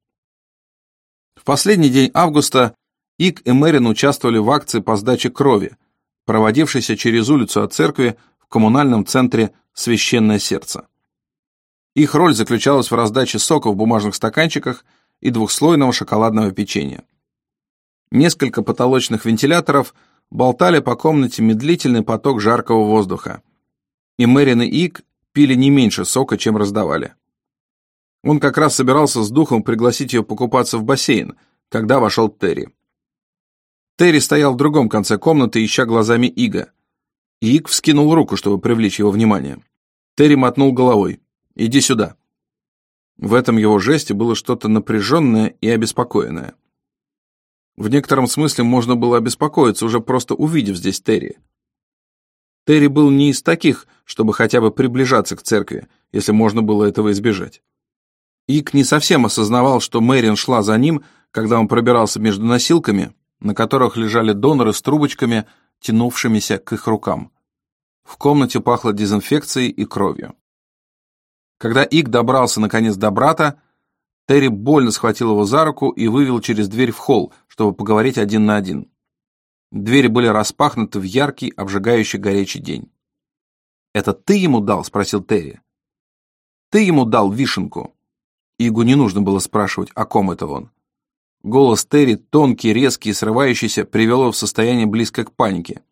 В последний день августа Иг и Мэрин участвовали в акции по сдаче крови, проводившейся через улицу от церкви в коммунальном центре «Священное сердце». Их роль заключалась в раздаче сока в бумажных стаканчиках и двухслойного шоколадного печенья. Несколько потолочных вентиляторов болтали по комнате медлительный поток жаркого воздуха, и Мэрин и Иг пили не меньше сока, чем раздавали. Он как раз собирался с духом пригласить ее покупаться в бассейн, когда вошел Терри. Терри стоял в другом конце комнаты, ища глазами Ига. Иг вскинул руку, чтобы привлечь его внимание. Терри мотнул головой. «Иди сюда». В этом его жесте было что-то напряженное и обеспокоенное. В некотором смысле можно было обеспокоиться, уже просто увидев здесь Терри. Терри был не из таких, чтобы хотя бы приближаться к церкви, если можно было этого избежать. Иг не совсем осознавал, что Мэрин шла за ним, когда он пробирался между носилками, на которых лежали доноры с трубочками, тянувшимися к их рукам. В комнате пахло дезинфекцией и кровью. Когда Иг добрался наконец до брата, Терри больно схватил его за руку и вывел через дверь в холл, чтобы поговорить один на один. Двери были распахнуты в яркий, обжигающий горячий день. «Это ты ему дал?» — спросил Терри. «Ты ему дал вишенку?» Игу не нужно было спрашивать, о ком это он. Голос Терри, тонкий, резкий и срывающийся, привел его в состояние близкое к панике.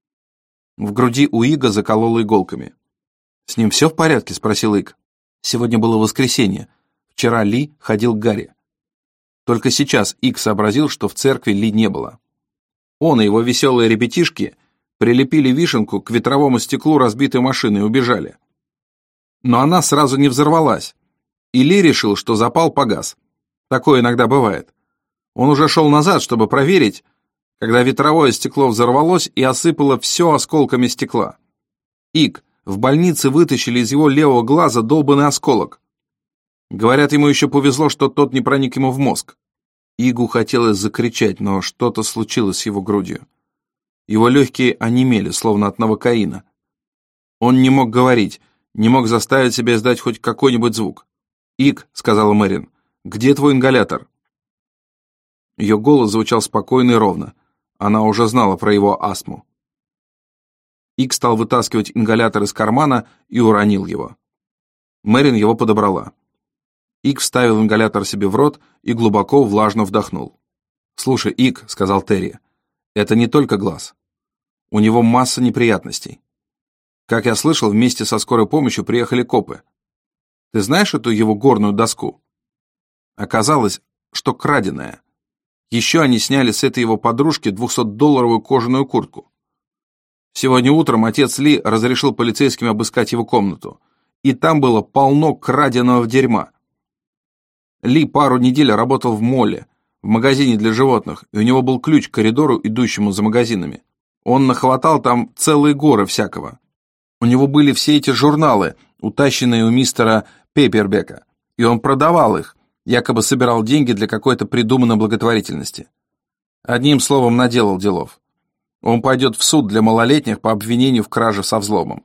В груди у Ига закололо иголками. «С ним все в порядке?» — спросил Иг. Сегодня было воскресенье. Вчера Ли ходил к Гарри. Только сейчас Иг сообразил, что в церкви Ли не было. Он и его веселые ребятишки прилепили вишенку к ветровому стеклу разбитой машины и убежали. Но она сразу не взорвалась, и Ли решил, что запал погас. Такое иногда бывает. Он уже шел назад, чтобы проверить, когда ветровое стекло взорвалось и осыпало все осколками стекла. Иг, в больнице вытащили из его левого глаза долбанный осколок. Говорят, ему еще повезло, что тот не проник ему в мозг. Игу хотелось закричать, но что-то случилось с его грудью. Его легкие онемели, словно от новокаина. Он не мог говорить, не мог заставить себя издать хоть какой-нибудь звук. «Иг», — сказала Мэрин, — «где твой ингалятор?» Ее голос звучал спокойно и ровно. Она уже знала про его астму. Иг стал вытаскивать ингалятор из кармана и уронил его. Мэрин его подобрала. Иг вставил ингалятор себе в рот и глубоко, влажно вдохнул. «Слушай, Иг», — сказал Терри, — «это не только глаз. У него масса неприятностей. Как я слышал, вместе со скорой помощью приехали копы. Ты знаешь эту его горную доску? Оказалось, что краденая. Еще они сняли с этой его подружки 200-долларовую кожаную куртку. Сегодня утром отец Ли разрешил полицейским обыскать его комнату, и там было полно краденого дерьма. Ли пару недель работал в молле, в магазине для животных, и у него был ключ к коридору, идущему за магазинами. Он нахватал там целые горы всякого. У него были все эти журналы, утащенные у мистера Пеппербека, и он продавал их, якобы собирал деньги для какой-то придуманной благотворительности. Одним словом, наделал делов. Он пойдет в суд для малолетних по обвинению в краже со взломом.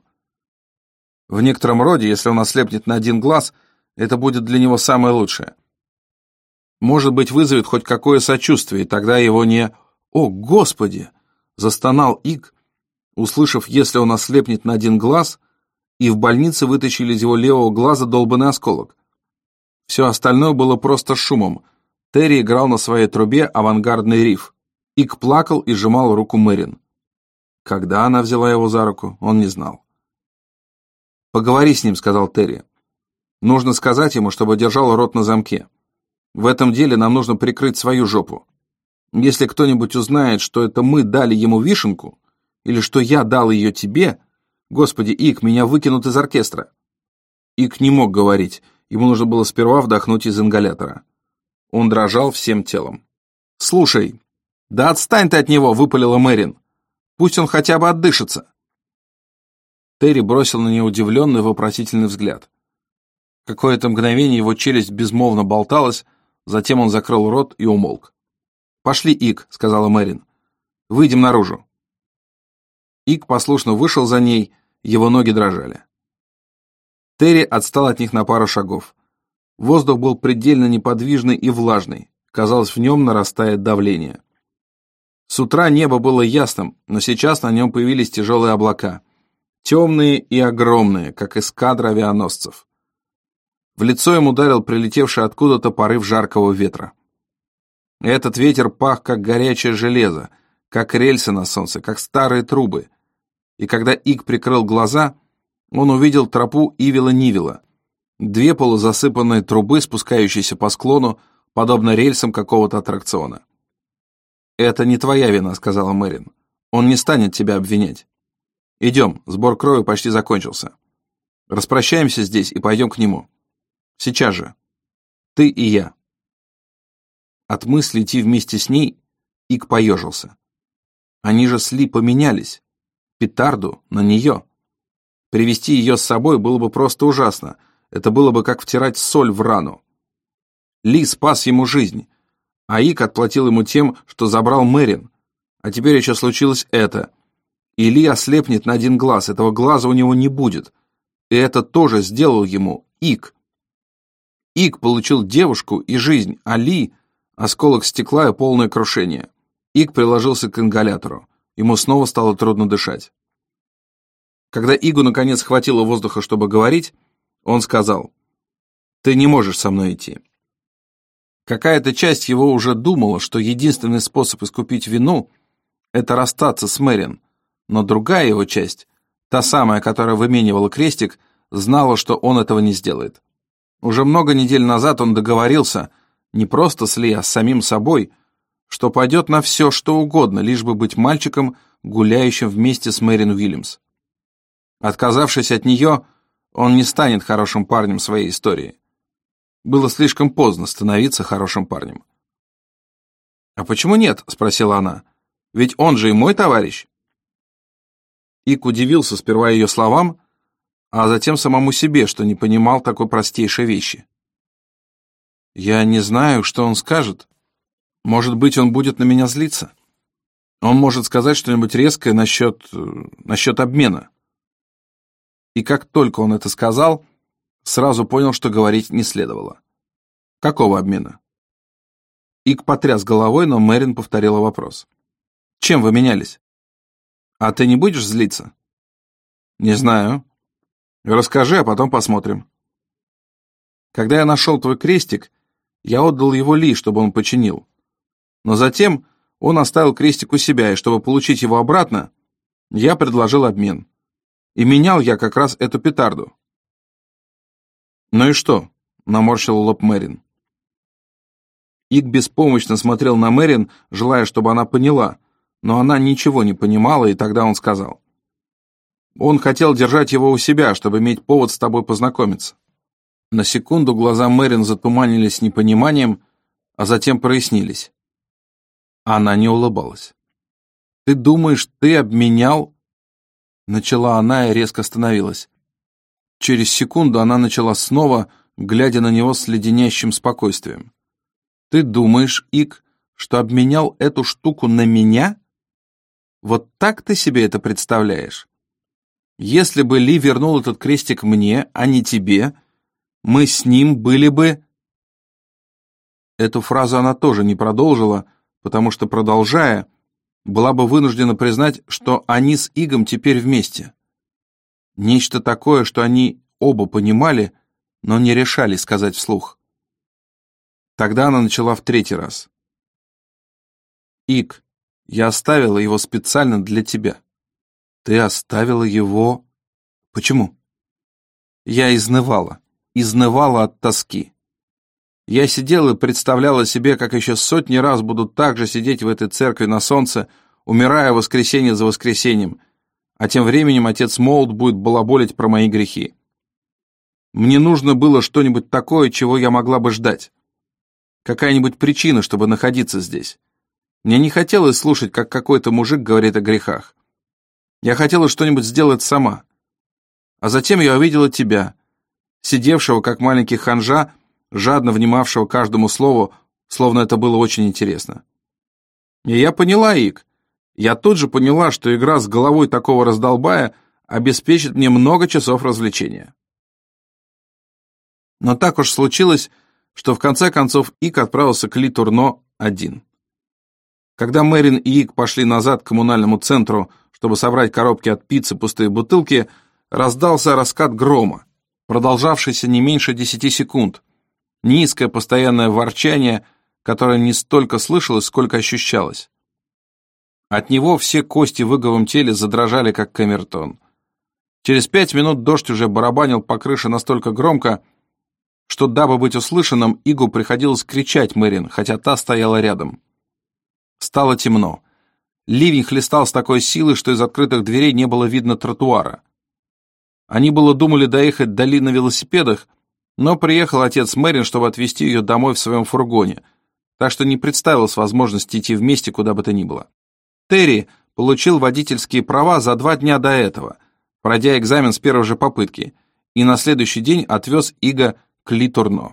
В некотором роде, если он ослепнет на один глаз, это будет для него самое лучшее. Может быть, вызовет хоть какое сочувствие, и тогда его не... «О, Господи!» — застонал Иг, услышав, если он ослепнет на один глаз, и в больнице вытащили из его левого глаза долбанный осколок. Все остальное было просто шумом. Терри играл на своей трубе авангардный риф. Иг плакал и сжимал руку Мэрин. Когда она взяла его за руку, он не знал. «Поговори с ним», — сказал Терри. «Нужно сказать ему, чтобы держал рот на замке. В этом деле нам нужно прикрыть свою жопу. Если кто-нибудь узнает, что это мы дали ему вишенку, или что я дал ее тебе, Господи, Ик, меня выкинут из оркестра». Ик не мог говорить, ему нужно было сперва вдохнуть из ингалятора. Он дрожал всем телом. «Слушай, да отстань ты от него», — выпалила Мэрин. «Пусть он хотя бы отдышится». Терри бросил на нее удивленный вопросительный взгляд. Какое-то мгновение его челюсть безмолвно болталась, затем он закрыл рот и умолк. «Пошли, Ик», — сказала Мэрин. «Выйдем наружу». Ик послушно вышел за ней, его ноги дрожали. Терри отстал от них на пару шагов. Воздух был предельно неподвижный и влажный, казалось, в нем нарастает давление. С утра небо было ясным, но сейчас на нем появились тяжелые облака, темные и огромные, как эскадра авианосцев. В лицо им ударил прилетевший откуда-то порыв жаркого ветра. Этот ветер пах, как горячее железо, как рельсы на солнце, как старые трубы. И когда Ик прикрыл глаза, он увидел тропу Ивила-Нивила, две полузасыпанные трубы, спускающиеся по склону, подобно рельсам какого-то аттракциона. «Это не твоя вина», — сказала Мэрин. «Он не станет тебя обвинять. Идем, сбор крови почти закончился. Распрощаемся здесь и пойдем к нему. Сейчас же. Ты и я». От мысли идти вместе с ней Ик поежился. Они же с Ли поменялись. Петарду на нее. Привести ее с собой было бы просто ужасно. Это было бы как втирать соль в рану. Ли спас ему жизнь, а Ик отплатил ему тем, что забрал Мэрин. А теперь еще случилось это. И Ли ослепнет на один глаз, этого глаза у него не будет. И это тоже сделал ему Ик. Ик получил девушку и жизнь, а Ли — осколок стекла и полное крушение. Ик приложился к ингалятору. Ему снова стало трудно дышать. Когда Игу наконец хватило воздуха, чтобы говорить, он сказал: «Ты не можешь со мной идти». Какая-то часть его уже думала, что единственный способ искупить вину — это расстаться с Мэрин, но другая его часть, та самая, которая выменивала крестик, знала, что он этого не сделает. Уже много недель назад он договорился, не просто с Ли, а с самим собой, что пойдет на все, что угодно, лишь бы быть мальчиком, гуляющим вместе с Мэрин Уильямс. Отказавшись от нее, он не станет хорошим парнем своей истории. Было слишком поздно становиться хорошим парнем. «А почему нет?» — спросила она. «Ведь он же и мой товарищ». Ик удивился сперва ее словам, а затем самому себе, что не понимал такой простейшей вещи. «Я не знаю, что он скажет. Может быть, он будет на меня злиться. Он может сказать что-нибудь резкое насчет обмена». И как только он это сказал, сразу понял, что говорить не следовало. «Какого обмена?» Ик потряс головой, но Мэрин повторила вопрос. «Чем вы менялись? А ты не будешь злиться?» «Не знаю. Расскажи, а потом посмотрим». «Когда я нашел твой крестик, я отдал его Ли, чтобы он починил. Но затем он оставил крестик у себя, и чтобы получить его обратно, я предложил обмен. И менял я как раз эту петарду». «Ну и что?» — наморщил лоб Мэрин. Ик беспомощно смотрел на Мэрин, желая, чтобы она поняла, но она ничего не понимала, и тогда он сказал: «Он хотел держать его у себя, чтобы иметь повод с тобой познакомиться». На секунду глаза Мэрин затуманились непониманием, а затем прояснились. Она не улыбалась. «Ты думаешь, ты обменял...» Начала она и резко остановилась. Через секунду она начала снова, глядя на него с леденящим спокойствием. «Ты думаешь, Ик, что обменял эту штуку на меня? Вот так ты себе это представляешь? Если бы Ли вернул этот крестик мне, а не тебе, мы с ним были бы...» Эту фразу она тоже не продолжила, потому что, продолжая, была бы вынуждена признать, что они с Игом теперь вместе. Нечто такое, что они оба понимали, но не решали сказать вслух. Тогда она начала в третий раз. «Ик, я оставила его специально для тебя». «Ты оставила его...» «Почему?» «Я изнывала от тоски. Я сидела и представляла себе, как еще сотни раз буду так же сидеть в этой церкви на солнце, умирая воскресенье за воскресеньем, а тем временем отец Молд будет балаболить про мои грехи. Мне нужно было что-нибудь такое, чего я могла бы ждать. Какая-нибудь причина, чтобы находиться здесь. Мне не хотелось слушать, как какой-то мужик говорит о грехах. Я хотела что-нибудь сделать сама. А затем я увидела тебя, сидевшего, как маленький ханжа, жадно внимавшего каждому слову, словно это было очень интересно. И я поняла, Ик. Я тут же поняла, что игра с головой такого раздолбая обеспечит мне много часов развлечения. Но так уж случилось, что в конце концов Ик отправился к Ли Турно один. Когда Мэрин и Ик пошли назад к коммунальному центру, чтобы собрать коробки от пиццы, пустые бутылки, раздался раскат грома, продолжавшийся не меньше 10 секунд. Низкое постоянное ворчание, которое не столько слышалось, сколько ощущалось. От него все кости в иговом теле задрожали, как камертон. Через 5 минут дождь уже барабанил по крыше настолько громко, что, дабы быть услышанным, Игу приходилось кричать Мэрин, хотя та стояла рядом. Стало темно. Ливень хлестал с такой силой, что из открытых дверей не было видно тротуара. Они было думали доехать до Ли на велосипедах, но приехал отец Мэрин, чтобы отвезти ее домой в своем фургоне, так что не представилось возможности идти вместе куда бы то ни было. Терри получил водительские права за 2 дня до этого, пройдя экзамен с первой же попытки, и на следующий день отвез Ига к Ли Турно.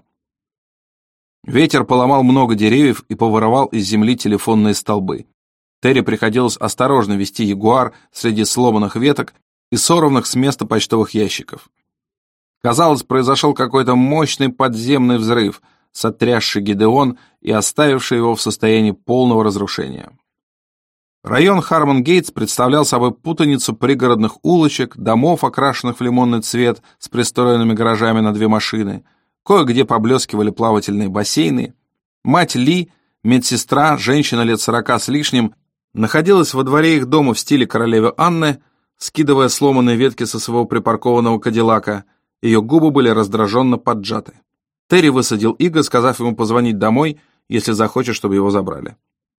Ветер поломал много деревьев и поворовал из земли телефонные столбы. Терри приходилось осторожно вести ягуар среди сломанных веток и сорванных с места почтовых ящиков. Казалось, произошел какой-то мощный подземный взрыв, сотрясший Гидеон и оставивший его в состоянии полного разрушения. Район Хармон-Гейтс представлял собой путаницу пригородных улочек, домов, окрашенных в лимонный цвет, с пристроенными гаражами на 2 машины. Кое-где поблескивали плавательные бассейны. Мать Ли, медсестра, женщина лет 40 с лишним, находилась во дворе их дома в стиле королевы Анны, скидывая сломанные ветки со своего припаркованного кадиллака. Ее губы были раздраженно поджаты. Терри высадил Ига, сказав ему позвонить домой, если захочет, чтобы его забрали.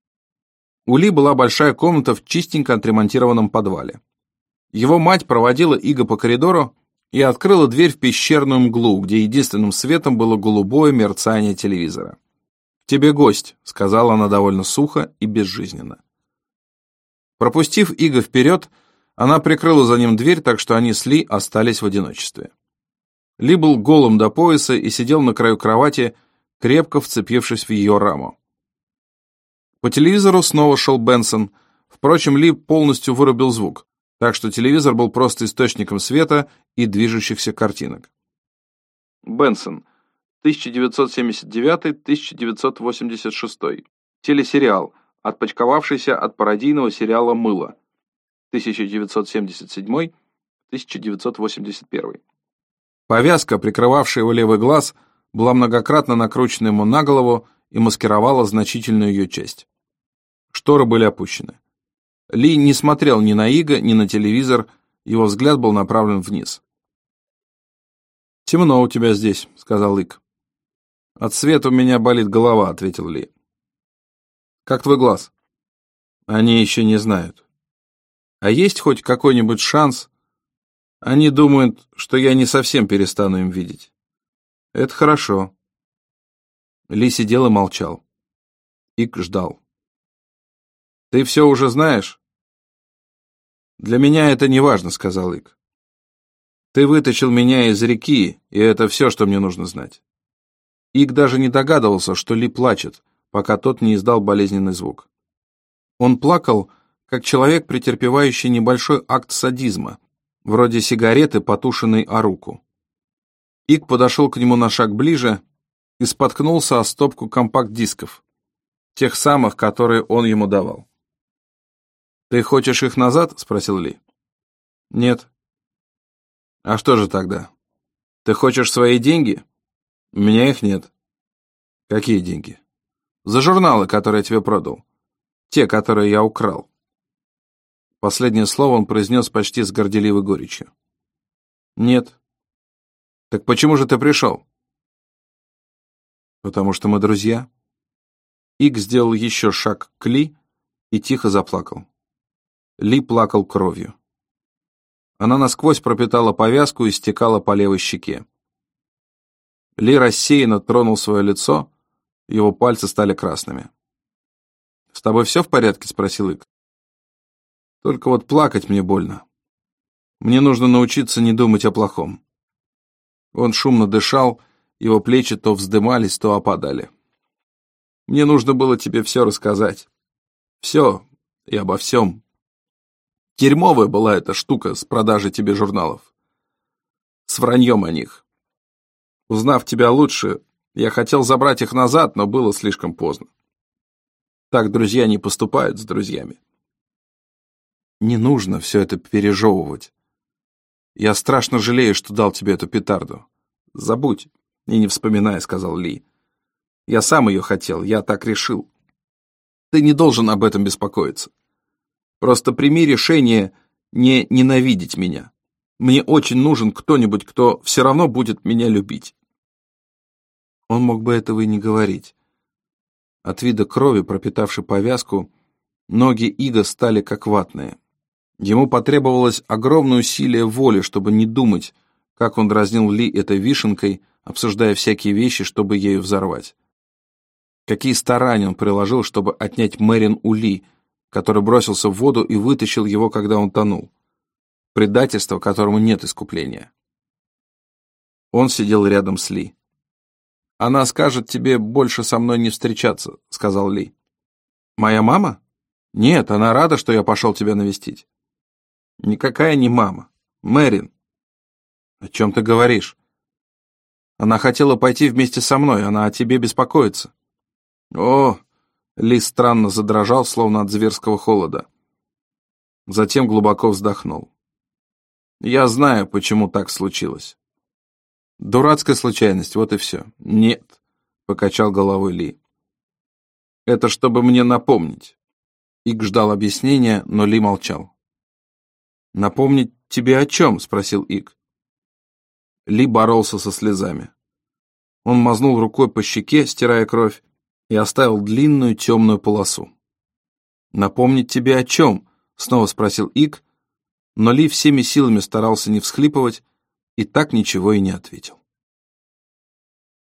У Ли была большая комната в чистенько отремонтированном подвале. Его мать проводила Ига по коридору и открыла дверь в пещерную мглу, где единственным светом было голубое мерцание телевизора. «К тебе гость», — сказала она довольно сухо и безжизненно. Пропустив Ига вперед, она прикрыла за ним дверь, так что они с Ли остались в одиночестве. Ли был голым до пояса и сидел на краю кровати, крепко вцепившись в ее раму. По телевизору снова шел Бенсон, впрочем, Ли полностью вырубил звук, так что телевизор был просто источником света и движущихся картинок. Бенсон, 1979-1986. Телесериал, отпочковавшийся от пародийного сериала «Мыло», 1977-1981. Повязка, прикрывавшая его левый глаз, была многократно накручена ему на голову и маскировала значительную ее часть. Шторы были опущены. Ли не смотрел ни на Ига, ни на телевизор, его взгляд был направлен вниз. «Темно у тебя здесь», — сказал Иг. «От света у меня болит голова», — ответил Ли. «Как твой глаз?» «Они еще не знают. А есть хоть какой-нибудь шанс? Они думают, что я не совсем перестану им видеть. Это хорошо». Ли сидел и молчал. Иг ждал. «Ты все уже знаешь?» «Для меня это не важно», — сказал Иг. «Ты вытащил меня из реки, и это все, что мне нужно знать». Иг даже не догадывался, что Ли плачет, пока тот не издал болезненный звук. Он плакал, как человек, претерпевающий небольшой акт садизма, вроде сигареты, потушенной о руку. Иг подошел к нему на шаг ближе и споткнулся о стопку компакт-дисков, тех самых, которые он ему давал. «Ты хочешь их назад?» — спросил Ли. «Нет». «А что же тогда? Ты хочешь свои деньги?» «У меня их нет». «Какие деньги?» «За журналы, которые я тебе продал. Те, которые я украл». Последнее слово он произнес почти с горделивой горечью. «Нет». «Так почему же ты пришел?» «Потому что мы друзья». Иг сделал еще шаг к Ли и тихо заплакал. Ли плакал кровью. Она насквозь пропитала повязку и стекала по левой щеке. Ли рассеянно тронул свое лицо, его пальцы стали красными. «С тобой все в порядке?» — спросил Ик. «Только вот плакать мне больно. Мне нужно научиться не думать о плохом». Он шумно дышал, его плечи то вздымались, то опадали. «Мне нужно было тебе все рассказать. Все и обо всем. Дерьмовая была эта штука с продажей тебе журналов. С враньем о них. Узнав тебя лучше, я хотел забрать их назад, но было слишком поздно. Так друзья не поступают с друзьями. Не нужно все это пережевывать. Я страшно жалею, что дал тебе эту петарду. Забудь и не вспоминай», — сказал Ли. «Я сам ее хотел, я так решил. Ты не должен об этом беспокоиться. Просто прими решение не ненавидеть меня. Мне очень нужен кто-нибудь, кто все равно будет меня любить». Он мог бы этого и не говорить. От вида крови, пропитавшей повязку, ноги Ига стали как ватные. Ему потребовалось огромное усилие воли, чтобы не думать, как он дразнил Ли этой вишенкой, обсуждая всякие вещи, чтобы ею взорвать. Какие старания он приложил, чтобы отнять Мэрин у Ли, который бросился в воду и вытащил его, когда он тонул. Предательство, которому нет искупления. Он сидел рядом с Ли. «Она скажет тебе больше со мной не встречаться», — сказал Ли. «Моя мама? Нет, она рада, что я пошел тебя навестить». «Никакая не мама. Мэрин». «О чем ты говоришь?» «Она хотела пойти вместе со мной, она о тебе беспокоится». «О!» — Ли странно задрожал, словно от зверского холода. Затем глубоко вздохнул. «Я знаю, почему так случилось». «Дурацкая случайность, вот и все». «Нет», — покачал головой Ли. «Это чтобы мне напомнить». Ик ждал объяснения, но Ли молчал. «Напомнить тебе о чем?» — спросил Ик. Ли боролся со слезами. Он мазнул рукой по щеке, стирая кровь, и оставил длинную темную полосу. «Напомнить тебе о чем?» — снова спросил Ик, но Ли всеми силами старался не всхлипывать и так ничего и не ответил.